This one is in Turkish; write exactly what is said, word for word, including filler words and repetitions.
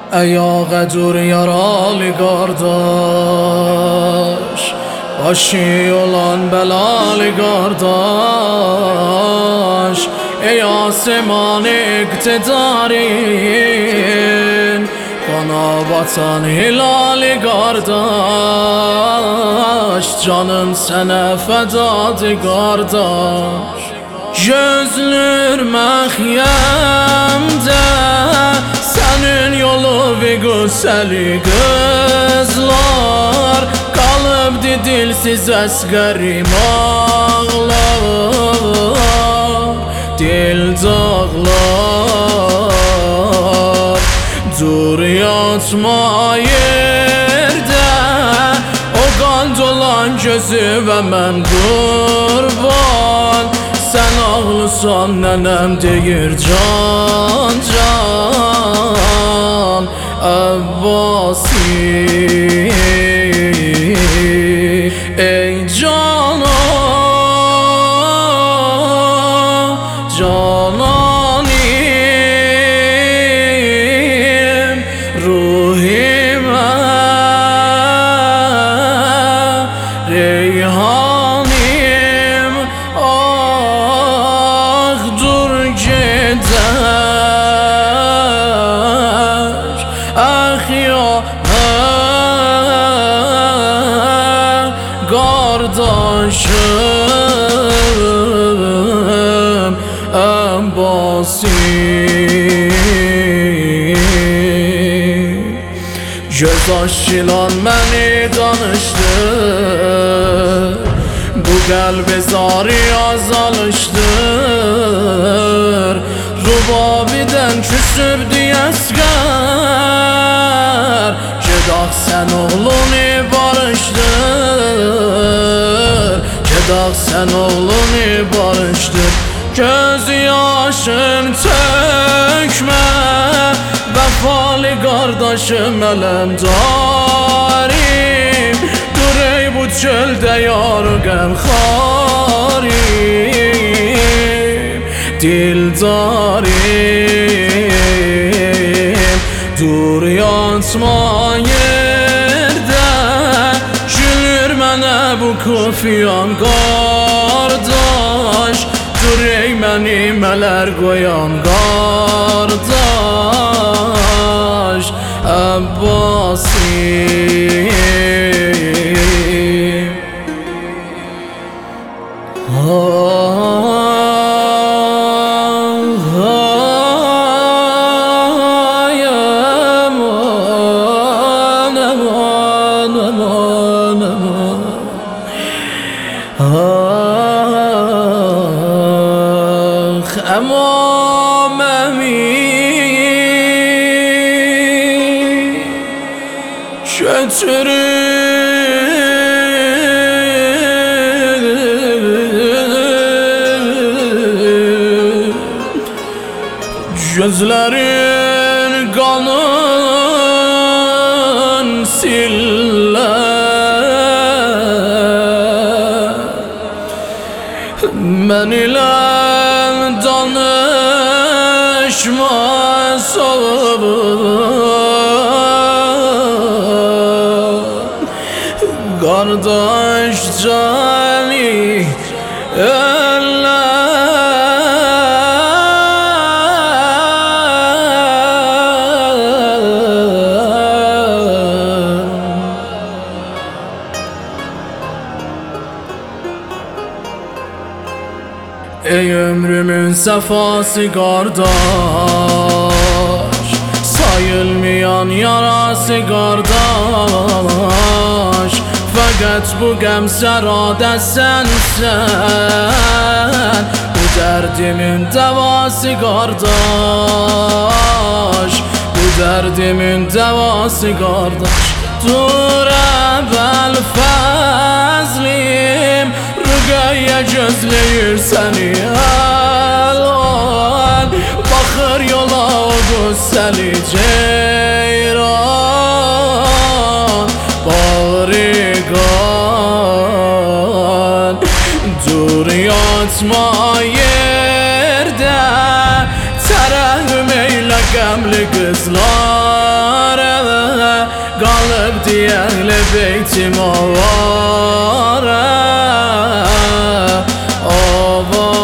ای آقا دور yaralı kardeş, başı olan belalı kardeş. Ey asman iktidarın, kana batan hilali kardeş. Canım sana fedadı kardeş. Gözlür məxyəmdə sənin yolu ve güzəli qızlar, qalıbdı dilsiz əsgərim ağlar, dil dağlar. Dur yatma yerdə, o qan dolan gözü və mən qurban. Sen ağlısan nenem deyir can can Abbasi. Ey canan cananim, ruhime reyhanim. Ah dur gider, ah ya kardeşim Abbasi. Göz açılan beni danıştır, bu kalbi zari azalıştır. Rubabiden küsübdü esger, Cedak sen oğlunu barıştır, Cedak sen oğlunu barıştır. Göz yaşın tökme, vefalı kardeşim elemdarim. Dur ey bu çölde yar gemharim, dildarim. Dur yatma yerde, gülür mənə bu kufiyan kardeş. Dur ey mənim ələr qoyan kardeş Abbasi. Emam emin götürür, gözlerin kanın siller. Ben ile danışma kardeş cani eller. Ey ömrümün sefası kardeş, sayılmayan yarası kardeş. Fakat bu gəm sərada sənsən, bu derdimin devası kardeş, bu derdimin devası kardeş. Dur evvel fəzlim, Rüqəyyə gözləyir səni əlan. Baxır yola o güzəli ceyran, bağrı qan. Dur yatma yerdə, tərəhüm eylə qəmli qızlar. ابدي اهل بيتي مواره.